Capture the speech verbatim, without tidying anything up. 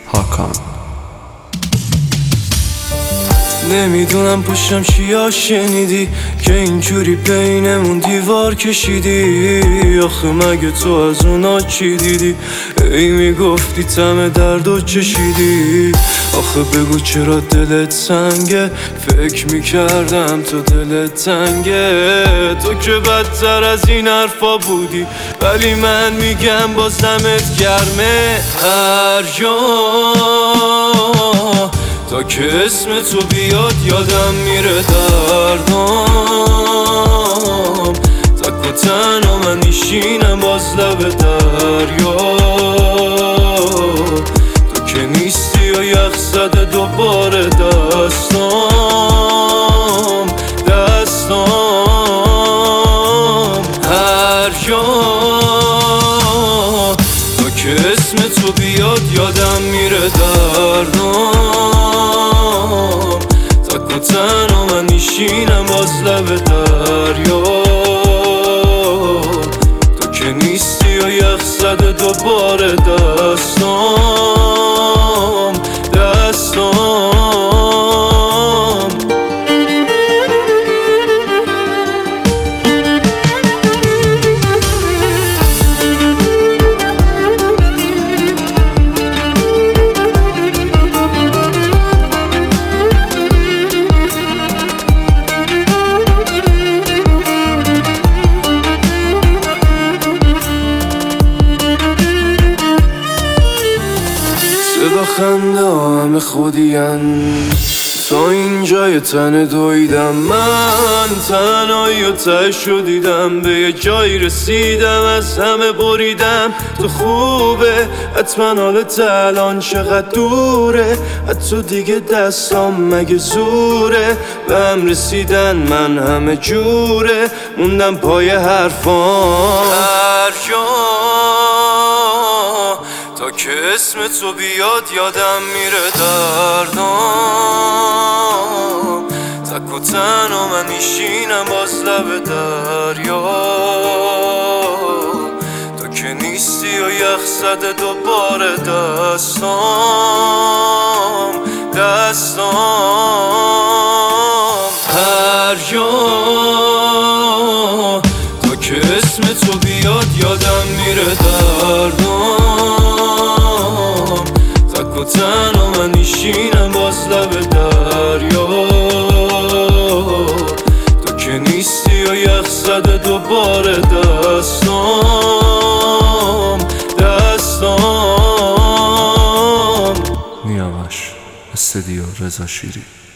هاکان. نمیدونم پشتم چیا شنیدی که اینجوری بینمون دیوار کشیدی. آخه مگه تو از اونا چی دیدی؟ ای میگفتی تم درد و چشیدی. آخه بگو چرا دلت سنگه؟ فکر میکردم تو دلت تنگه. تو که بدتر از این حرفا بودی، ولی من میگم بازمت گرمه. هر جا تا که اسم تو بیاد یادم میره دردام. تک و تنها من میشینم باز لب دریا. تو که نیستی و یخ زده دوباره دستام دستام. هر جا تا که اسم تو بیاد یادم میره دردام. تک و تنها من میشینم باز لب دریا. تو که نیستی و یخ زده دوباره دستام دستام. صدا خنده همه خودین، تا اینجای تن دویدم. من تنهایی و تهشو دیدم، به یه جایی رسیدم از همه بریدم. تو خوبه حتما حالت الان چقدر دوره، حتی دیگه دستام مگه زوره. به هم رسیدن من همه جوره، موندم پای حرفام. هر جا تا که اسم تو بیاد یادم میره دردام. تک و تنها من میشینم باز لب دریا. تو که نیستی و یخ زده دوباره دستام دستام. هر جا تا که اسم تو بیاد یادم میره دردام. تک و تنها من میشینم باز لب دریا. تو که نیستی و یخ زده دوباره دستام دستام. نیاوش استدیو رضا شیری.